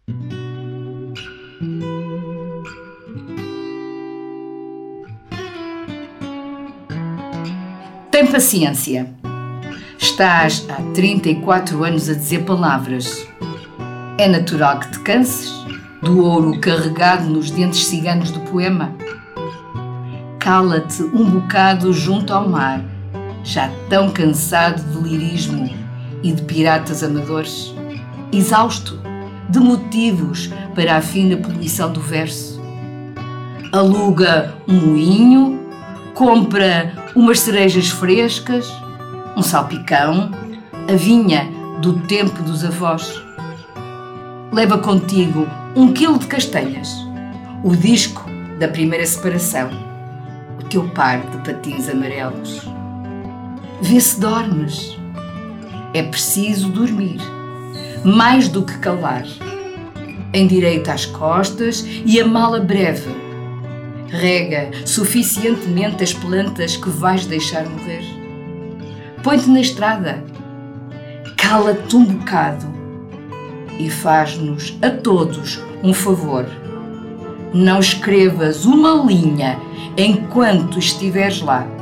Tem paciência. Estás há 34 anos a dizer palavras. É natural que te canses do ouro carregado nos dentes ciganos do poema. Cala-te um bocado junto ao mar, já tão cansado de lirismo e de piratas amadores, exausto de motivos para a fina poluição do verso. Aluga um moinho, compra umas cerejas frescas, um salpicão, a vinha do tempo dos avós. Leva contigo 1 quilo de castanhas, o disco da primeira separação, o teu par de patins amarelos. Vê se dormes. É preciso dormir, mais do que calar. Endireita as costas e a mala breve. Rega suficientemente as plantas que vais deixar morrer. Põe-te na estrada. Cala-te um bocado e faz-nos a todos um favor. Não escrevas uma linha enquanto estiveres lá.